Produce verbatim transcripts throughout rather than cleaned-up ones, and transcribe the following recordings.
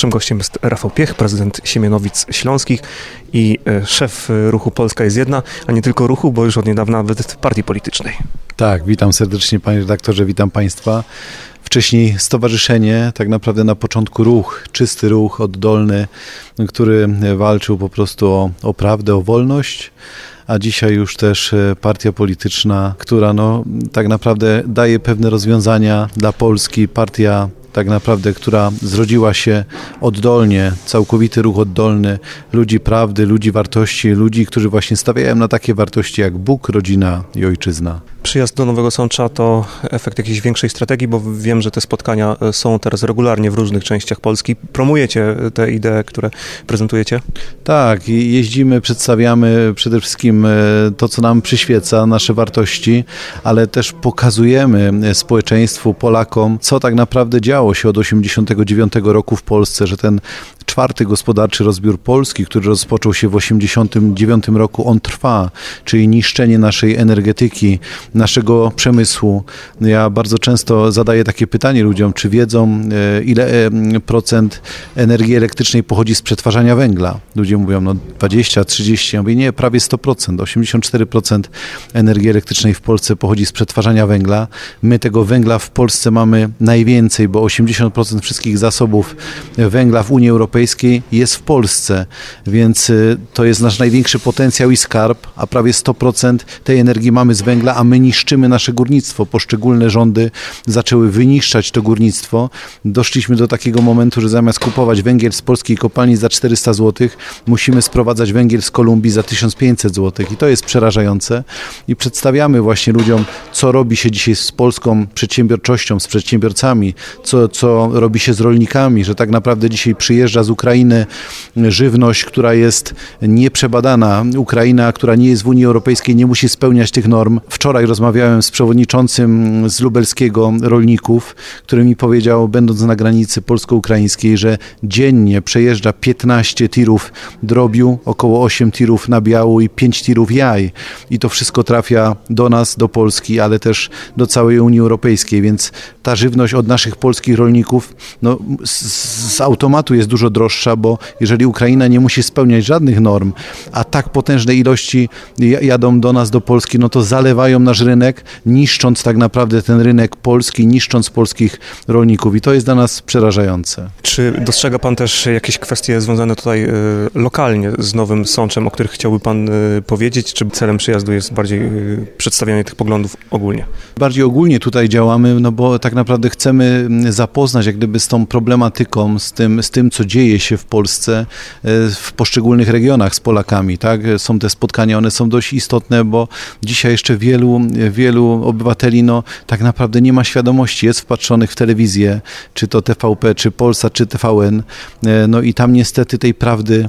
Naszym gościem jest Rafał Piech, prezydent Siemianowic Śląskich i szef ruchu Polska jest jedna, a nie tylko ruchu, bo już od niedawna nawet partii politycznej. Tak, witam serdecznie panie redaktorze, witam państwa. Wcześniej stowarzyszenie, tak naprawdę na początku ruch, czysty ruch, oddolny, który walczył po prostu o, o prawdę, o wolność, a dzisiaj już też partia polityczna, która no, tak naprawdę daje pewne rozwiązania dla Polski, partia tak naprawdę, która zrodziła się oddolnie, całkowity ruch oddolny, ludzi prawdy, ludzi wartości, ludzi, którzy właśnie stawiają na takie wartości jak Bóg, rodzina i ojczyzna. Przyjazd do Nowego Sącza to efekt jakiejś większej strategii, bo wiem, że te spotkania są teraz regularnie w różnych częściach Polski. Promujecie te idee, które prezentujecie? Tak, jeździmy, przedstawiamy przede wszystkim to, co nam przyświeca, nasze wartości, ale też pokazujemy społeczeństwu, Polakom, co tak naprawdę działo się od osiemdziesiątego dziewiątego roku w Polsce, że ten czwarty gospodarczy rozbiór Polski, który rozpoczął się w osiemdziesiątym dziewiątym roku, on trwa, czyli niszczenie naszej energetyki, naszego przemysłu. Ja bardzo często zadaję takie pytanie ludziom, czy wiedzą, ile procent energii elektrycznej pochodzi z przetwarzania węgla. Ludzie mówią, no dwadzieścia, trzydzieści, ja mówię, nie, prawie sto procent, osiemdziesiąt cztery procent energii elektrycznej w Polsce pochodzi z przetwarzania węgla. My tego węgla w Polsce mamy najwięcej, bo osiemdziesiąt procent wszystkich zasobów węgla w Unii Europejskiej jest w Polsce, więc to jest nasz największy potencjał i skarb, a prawie sto procent tej energii mamy z węgla, a my niszczymy nasze górnictwo. Poszczególne rządy zaczęły wyniszczać to górnictwo. Doszliśmy do takiego momentu, że zamiast kupować węgiel z polskiej kopalni za czterysta złotych, musimy sprowadzać węgiel z Kolumbii za tysiąc pięćset złotych i to jest przerażające. I przedstawiamy właśnie ludziom, co robi się dzisiaj z polską przedsiębiorczością, z przedsiębiorcami, co, co robi się z rolnikami, że tak naprawdę dzisiaj przyjeżdża z Ukrainy żywność, która jest nieprzebadana. Ukraina, która nie jest w Unii Europejskiej, nie musi spełniać tych norm. Wczoraj rozmawiałem z przewodniczącym z lubelskiego rolników, który mi powiedział, będąc na granicy polsko-ukraińskiej, że dziennie przejeżdża piętnaście tirów drobiu, około osiem tirów nabiału i pięć tirów jaj. I to wszystko trafia do nas, do Polski, ale też do całej Unii Europejskiej, więc ta żywność od naszych polskich rolników no, z, z automatu jest dużo droższa, bo jeżeli Ukraina nie musi spełniać żadnych norm, a tak potężne ilości jadą do nas, do Polski, no to zalewają nasz rynek, niszcząc tak naprawdę ten rynek polski, niszcząc polskich rolników i to jest dla nas przerażające. Czy dostrzega pan też jakieś kwestie związane tutaj y, lokalnie z Nowym Sączem, o których chciałby pan y, powiedzieć, czy celem przyjazdu jest bardziej y, przedstawianie tych poglądów ogólnie? Bardziej ogólnie tutaj działamy, no bo tak naprawdę chcemy zapoznać jak gdyby z tą problematyką, z tym, z tym co dzieje się w Polsce, w poszczególnych regionach z Polakami, tak? Są te spotkania, one są dość istotne, bo dzisiaj jeszcze wielu, wielu obywateli no tak naprawdę nie ma świadomości, jest wpatrzonych w telewizję, czy to T V P, czy Polsat, czy T V N, no i tam niestety tej prawdy,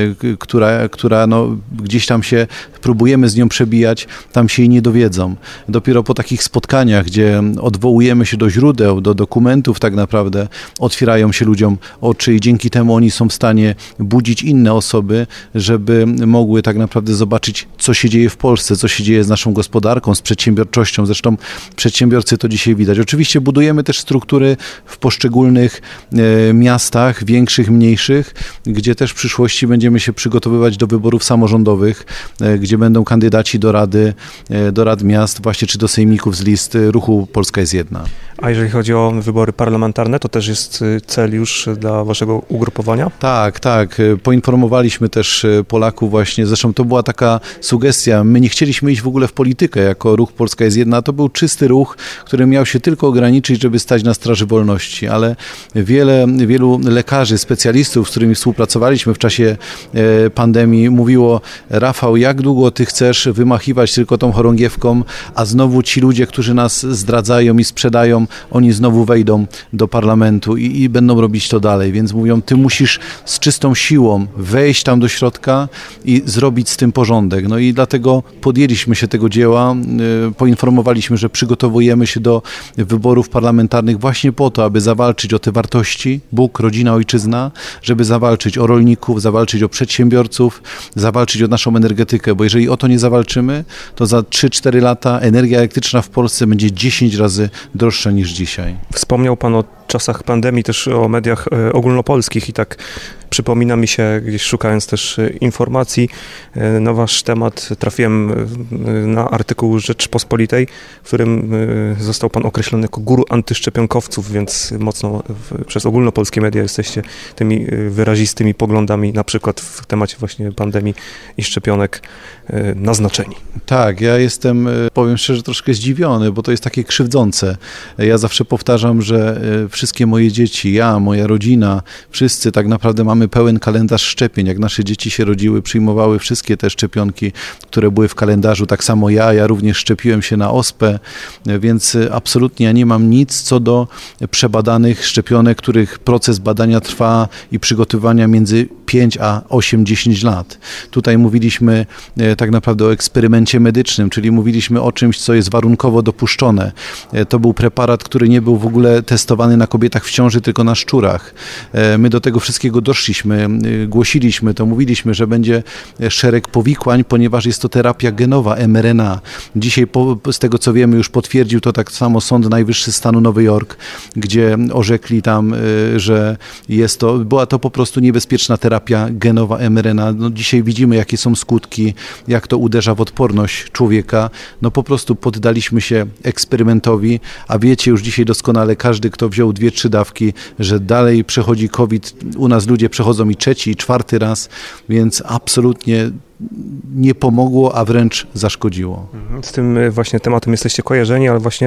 która, która no gdzieś tam się próbujemy z nią przebijać, tam się jej nie dowiedzą. Dopiero po takich spotkaniach, gdzie odwołujemy się do źródeł, do dokumentów tak naprawdę, otwierają się ludziom oczy i dzięki temu oni są w stanie budzić inne osoby, żeby mogły tak naprawdę zobaczyć, co się dzieje w Polsce, co się dzieje z naszą gospodarką, z przedsiębiorczością. Zresztą przedsiębiorcy to dzisiaj widać. Oczywiście budujemy też struktury w poszczególnych e, miastach, większych, mniejszych, gdzie też w przyszłości będziemy się przygotowywać do wyborów samorządowych, e, gdzie będą kandydaci do rady, e, do rad miast, właśnie czy do sejmików z list ruchu Polska jest jedna. A jeżeli chodzi o wybory parlamentarne, to też jest cel już dla waszego ugrupowania? Tak, tak. Poinformowaliśmy też Polaków właśnie, zresztą to była taka sugestia, my nie chcieliśmy iść w ogóle w politykę jako ruch Polska jest jedna, to był czysty ruch, który miał się tylko ograniczyć, żeby stać na straży wolności, ale wiele, wielu lekarzy, specjalistów, z którymi współpracowaliśmy w czasie pandemii, mówiło: Rafał, jak długo ty chcesz wymachiwać tylko tą chorągiewką, a znowu ci ludzie, którzy nas zdradzają i sprzedają, oni znowu wejdą do parlamentu i, i będą robić to dalej, więc mówią, ty musisz z czystą siłą wejść tam do środka i zrobić z tym porządek. No i dlatego podjęliśmy się tego dzieła, poinformowaliśmy, że przygotowujemy się do wyborów parlamentarnych właśnie po to, aby zawalczyć o te wartości, Bóg, rodzina, ojczyzna, żeby zawalczyć o rolników, zawalczyć o przedsiębiorców, zawalczyć o naszą energetykę, bo jeżeli o to nie zawalczymy, to za trzy cztery lata energia elektryczna w Polsce będzie dziesięć razy droższa niż dzisiaj. Wspomniał pan o czasach pandemii też o mediach ogólnopolskich i tak przypomina mi się, gdzieś szukając też informacji na wasz temat, trafiłem na artykuł Rzeczpospolitej, w którym został pan określony jako guru antyszczepionkowców, więc mocno w, przez ogólnopolskie media jesteście tymi wyrazistymi poglądami, na przykład w temacie właśnie pandemii i szczepionek naznaczeni. Tak, ja jestem, powiem szczerze, troszkę zdziwiony, bo to jest takie krzywdzące. Ja zawsze powtarzam, że wszystkie moje dzieci, ja, moja rodzina, wszyscy tak naprawdę mamy pełen kalendarz szczepień. Jak nasze dzieci się rodziły, przyjmowały wszystkie te szczepionki, które były w kalendarzu. Tak samo ja, ja również szczepiłem się na ospę, więc absolutnie ja nie mam nic co do przebadanych szczepionek, których proces badania trwa i przygotowania między pięć a osiem dziesięć lat. Tutaj mówiliśmy tak naprawdę o eksperymencie medycznym, czyli mówiliśmy o czymś, co jest warunkowo dopuszczone. To był preparat, który nie był w ogóle testowany na kobietach w ciąży, tylko na szczurach. My do tego wszystkiego doszliśmy, głosiliśmy to, mówiliśmy, że będzie szereg powikłań, ponieważ jest to terapia genowa, em er en a. Dzisiaj po, z tego co wiemy już potwierdził to tak samo Sąd Najwyższy stanu Nowy Jork, gdzie orzekli tam, że jest to, była to po prostu niebezpieczna terapia genowa em er en a. No, dzisiaj widzimy, jakie są skutki, jak to uderza w odporność człowieka. No po prostu poddaliśmy się eksperymentowi, a wiecie już dzisiaj doskonale, każdy, kto wziął dwie, trzy dawki, że dalej przechodzi COVID. U nas ludzie przechodzą i trzeci, i czwarty raz, więc absolutnie nie pomogło, a wręcz zaszkodziło. Z tym właśnie tematem jesteście kojarzeni, ale właśnie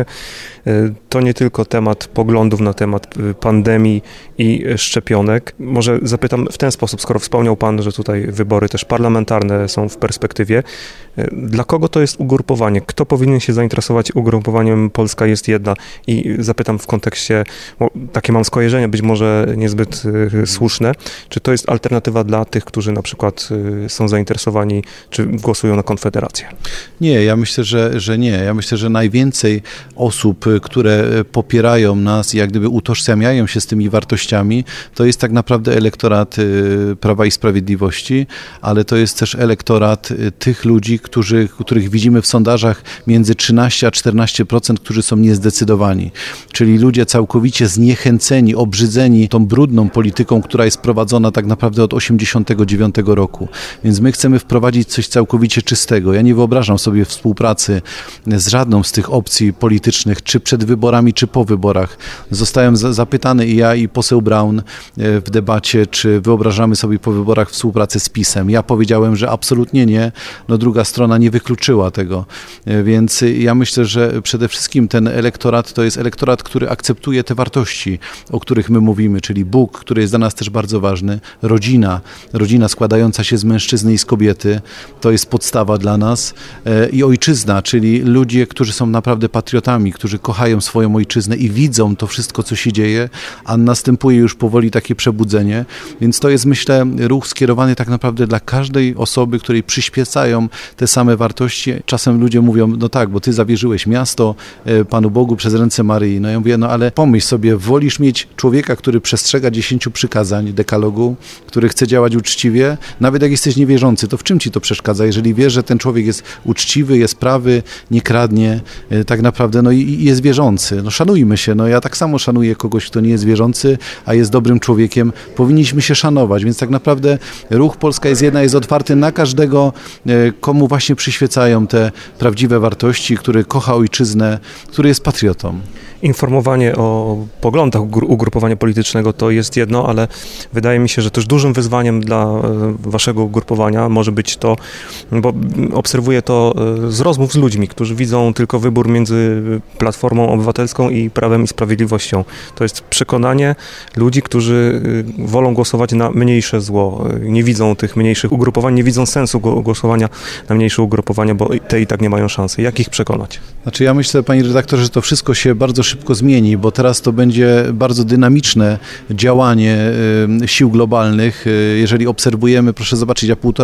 to nie tylko temat poglądów na temat pandemii i szczepionek. Może zapytam w ten sposób, skoro wspomniał pan, że tutaj wybory też parlamentarne są w perspektywie. Dla kogo to jest ugrupowanie? Kto powinien się zainteresować ugrupowaniem Polska jest jedna? I zapytam w kontekście, bo takie mam skojarzenia, być może niezbyt słuszne, czy to jest alternatywa dla tych, którzy na przykład są zainteresowani czy głosują na Konfederację? Nie, ja myślę, że, że nie. Ja myślę, że najwięcej osób, które popierają nas i jak gdyby utożsamiają się z tymi wartościami, to jest tak naprawdę elektorat Prawa i Sprawiedliwości, ale to jest też elektorat tych ludzi, którzy, których widzimy w sondażach między trzynaście a czternaście procent, którzy są niezdecydowani. Czyli ludzie całkowicie zniechęceni, obrzydzeni tą brudną polityką, która jest prowadzona tak naprawdę od osiemdziesiątego dziewiątego roku. Więc my chcemy wprowadzić coś całkowicie czystego. Ja nie wyobrażam sobie współpracy z żadną z tych opcji politycznych, czy przed wyborami, czy po wyborach. Zostałem zapytany i ja, i poseł Braun w debacie, czy wyobrażamy sobie po wyborach współpracę z PiS-em. Ja powiedziałem, że absolutnie nie. No druga strona nie wykluczyła tego. Więc ja myślę, że przede wszystkim ten elektorat to jest elektorat, który akceptuje te wartości, o których my mówimy, czyli Bóg, który jest dla nas też bardzo ważny, rodzina, rodzina składająca się z mężczyzny i z kobiety, to jest podstawa dla nas, i ojczyzna, czyli ludzie, którzy są naprawdę patriotami, którzy kochają swoją ojczyznę i widzą to wszystko, co się dzieje, a następuje już powoli takie przebudzenie, więc to jest, myślę, ruch skierowany tak naprawdę dla każdej osoby, której przyświecają te same wartości. Czasem ludzie mówią, no tak, bo ty zawierzyłeś miasto Panu Bogu przez ręce Maryi. No ja mówię, no ale pomyśl sobie, wolisz mieć człowieka, który przestrzega dziesięciu przykazań dekalogu, który chce działać uczciwie, nawet jak jesteś niewierzący, to w czym ci to przeszkadza? Jeżeli wiesz, że ten człowiek jest uczciwy, jest prawy, nie kradnie, tak naprawdę, no i jest wierzący. No szanujmy się, no ja tak samo szanuję kogoś, kto nie jest wierzący, a jest dobrym człowiekiem. Powinniśmy się szanować, więc tak naprawdę ruch Polska jest jedna, jest otwarty na każdego, komu właśnie przyświecają te prawdziwe wartości, który kocha ojczyznę, który jest patriotą. Informowanie o poglądach ugrupowania politycznego to jest jedno, ale wydaje mi się, że też dużym wyzwaniem dla waszego ugrupowania może być to, bo obserwuję to z rozmów z ludźmi, którzy widzą tylko wybór między Platformą Obywatelską i Prawem i Sprawiedliwością. To jest przekonanie ludzi, którzy wolą głosować na mniejsze zło. Nie widzą tych mniejszych ugrupowań, nie widzą sensu głosowania na mniejsze ugrupowania, bo te i tak nie mają szansy. Jak ich przekonać? Znaczy ja myślę, panie redaktorze, że to wszystko się bardzo szybko zmieni, bo teraz to będzie bardzo dynamiczne działanie sił globalnych. Jeżeli obserwujemy, proszę zobaczyć, ja półtora roku temu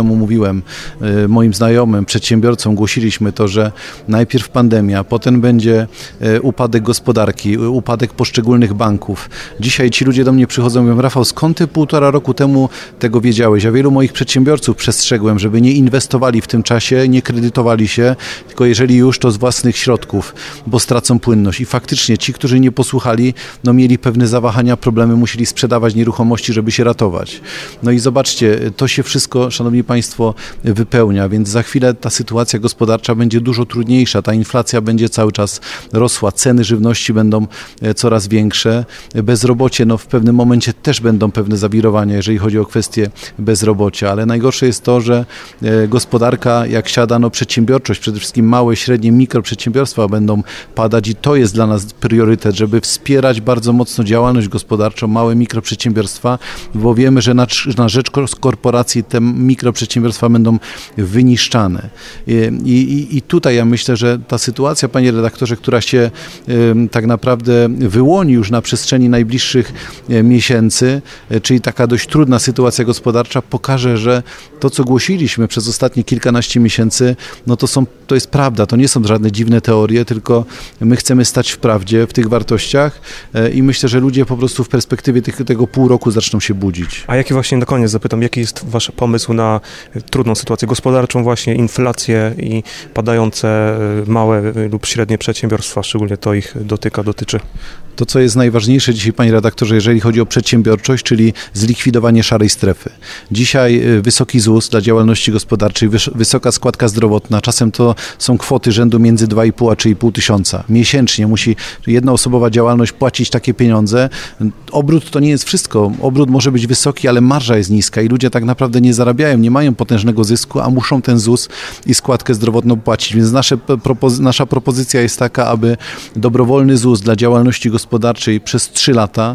temu mówiłem moim znajomym, przedsiębiorcom, głosiliśmy to, że najpierw pandemia, potem będzie upadek gospodarki, upadek poszczególnych banków. Dzisiaj ci ludzie do mnie przychodzą i mówią: Rafał, skąd ty półtora roku temu tego wiedziałeś? Ja wielu moich przedsiębiorców przestrzegłem, żeby nie inwestowali w tym czasie, nie kredytowali się, tylko jeżeli już, to z własnych środków, bo stracą płynność. I faktycznie ci, którzy nie posłuchali, no mieli pewne zawahania, problemy, musieli sprzedawać nieruchomości, żeby się ratować. No i zobaczcie, to się wszystko, szanowni państwo, wypełnia, więc za chwilę ta sytuacja gospodarcza będzie dużo trudniejsza, ta inflacja będzie cały czas rosła, ceny żywności będą coraz większe, bezrobocie, no w pewnym momencie też będą pewne zawirowania, jeżeli chodzi o kwestię bezrobocia, ale najgorsze jest to, że gospodarka jak siada, no przedsiębiorczość, przede wszystkim małe, średnie, mikroprzedsiębiorstwa będą padać i to jest dla nas priorytet, żeby wspierać bardzo mocno działalność gospodarczą, małe mikroprzedsiębiorstwa, bo wiemy, że na, na rzecz korporacji te mikroprzedsiębiorstwa będą wyniszczane. I, i, I tutaj ja myślę, że ta sytuacja, panie redaktorze, która się y, tak naprawdę wyłoni już na przestrzeni najbliższych y, miesięcy, y, czyli taka dość trudna sytuacja gospodarcza, pokaże, że to, co głosiliśmy przez ostatnie kilkanaście miesięcy, no to są, to jest prawda, to nie są żadne dziwne teorie, tylko my chcemy stać w prawdzie, w tych wartościach y, i myślę, że ludzie po prostu w perspektywie tych, tego pół roku zaczną się budzić. A jaki właśnie na koniec zapytam, jaki jest wasz pomysł na trudną sytuację gospodarczą, właśnie inflację i padające małe lub średnie przedsiębiorstwa, szczególnie to ich dotyka, dotyczy? To, co jest najważniejsze dzisiaj, panie redaktorze, jeżeli chodzi o przedsiębiorczość, czyli zlikwidowanie szarej strefy. Dzisiaj wysoki ZUS dla działalności gospodarczej, wysoka składka zdrowotna, czasem to są kwoty rzędu między dwa i pół a trzy i pół tysiąca. Miesięcznie musi jednoosobowa działalność płacić takie pieniądze. Obrót to nie jest wszystko. Obrót może być wysoki, ale marża jest niska i ludzie tak naprawdę nie zarabiają, nie mają potężnego zysku, a muszą ten ZUS i składkę zdrowotną płacić. Więc nasze, propozy- nasza propozycja jest taka, aby dobrowolny ZUS dla działalności gospodarczej przez trzy lata,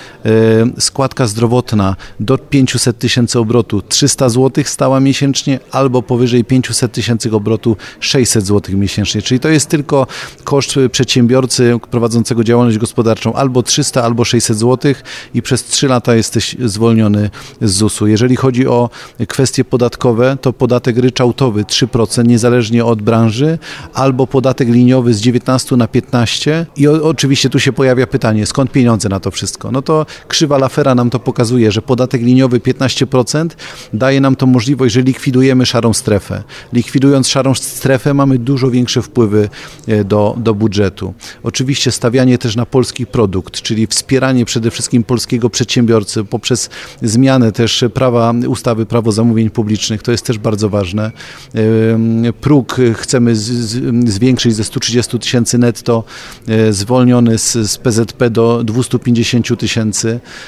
składka zdrowotna do pięciuset tysięcy obrotu trzysta złotych stała miesięcznie, albo powyżej pięciuset tysięcy obrotu sześćset złotych miesięcznie. Czyli to jest tylko koszt przedsiębiorcy prowadzącego działalność gospodarczą albo trzysta, albo sześćset złotych i przez trzy lata jesteś zwolniony z zusu. Jeżeli chodzi o kwestie podatkowe, to podatek ryczałtowy trzy procent niezależnie od branży, albo podatek liniowy z dziewiętnaście na piętnaście i o, oczywiście tu się pojawia pytanie, skąd pieniądze na to wszystko? No to krzywa Laffera nam to pokazuje, że podatek liniowy piętnaście procent daje nam to możliwość, że likwidujemy szarą strefę. Likwidując szarą strefę mamy dużo większe wpływy do, do budżetu. Oczywiście stawianie też na polski produkt, czyli wspieranie przede wszystkim polskiego przedsiębiorcy poprzez zmianę też prawa, ustawy Prawo zamówień publicznych, to jest też bardzo ważne. Próg chcemy z, z, zwiększyć ze stu trzydziestu tysięcy netto, zwolniony z, z P Z P do dwustu pięćdziesięciu tysięcy.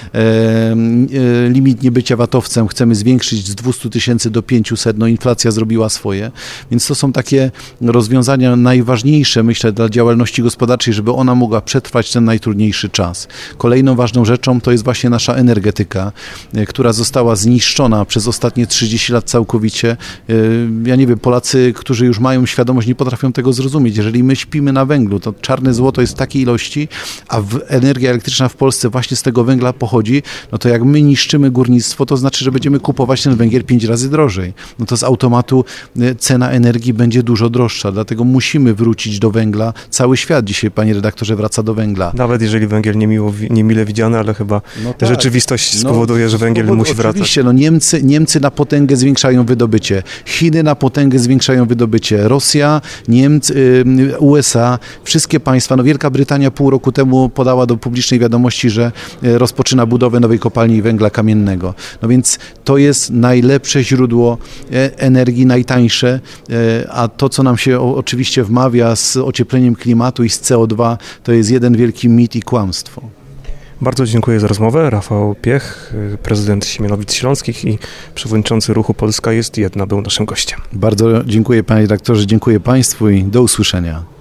Limit niebycia vatowcem chcemy zwiększyć z dwustu tysięcy do pięciuset, no inflacja zrobiła swoje, więc to są takie rozwiązania najważniejsze, myślę, dla działalności gospodarczej, żeby ona mogła przetrwać ten najtrudniejszy czas. Kolejną ważną rzeczą to jest właśnie nasza energetyka, która została zniszczona przez ostatnie trzydzieści lat całkowicie. Ja nie wiem, Polacy, którzy już mają świadomość, nie potrafią tego zrozumieć. Jeżeli my śpimy na węglu, to czarne złoto jest w takiej ilości, a energia elektryczna w Polsce właśnie z tego węgla pochodzi, no to jak my niszczymy górnictwo, to znaczy, że będziemy kupować ten węgiel pięć razy drożej. No to z automatu cena energii będzie dużo droższa, dlatego musimy wrócić do węgla. Cały świat dzisiaj, panie redaktorze, wraca do węgla. Nawet jeżeli węgiel niemiło, niemile widziany, ale chyba no tak. Rzeczywistość spowoduje, no, że węgiel spowod- musi wracać. Oczywiście, no Niemcy, Niemcy na potęgę zwiększają wydobycie, Chiny na potęgę zwiększają wydobycie, Rosja, Niemcy, U S A, wszystkie państwa, no Wielka Brytania pół roku temu podała do publicznej wiadomości, że rozpoczyna budowę nowej kopalni węgla kamiennego. No więc to jest najlepsze źródło energii, najtańsze, a to, co nam się oczywiście wmawia z ociepleniem klimatu i z C O dwa, to jest jeden wielki mit i kłamstwo. Bardzo dziękuję za rozmowę. Rafał Piech, prezydent Siemianowic Śląskich i przewodniczący Ruchu Polska jest jedna, był naszym gościem. Bardzo dziękuję, panie redaktorze, dziękuję państwu i do usłyszenia.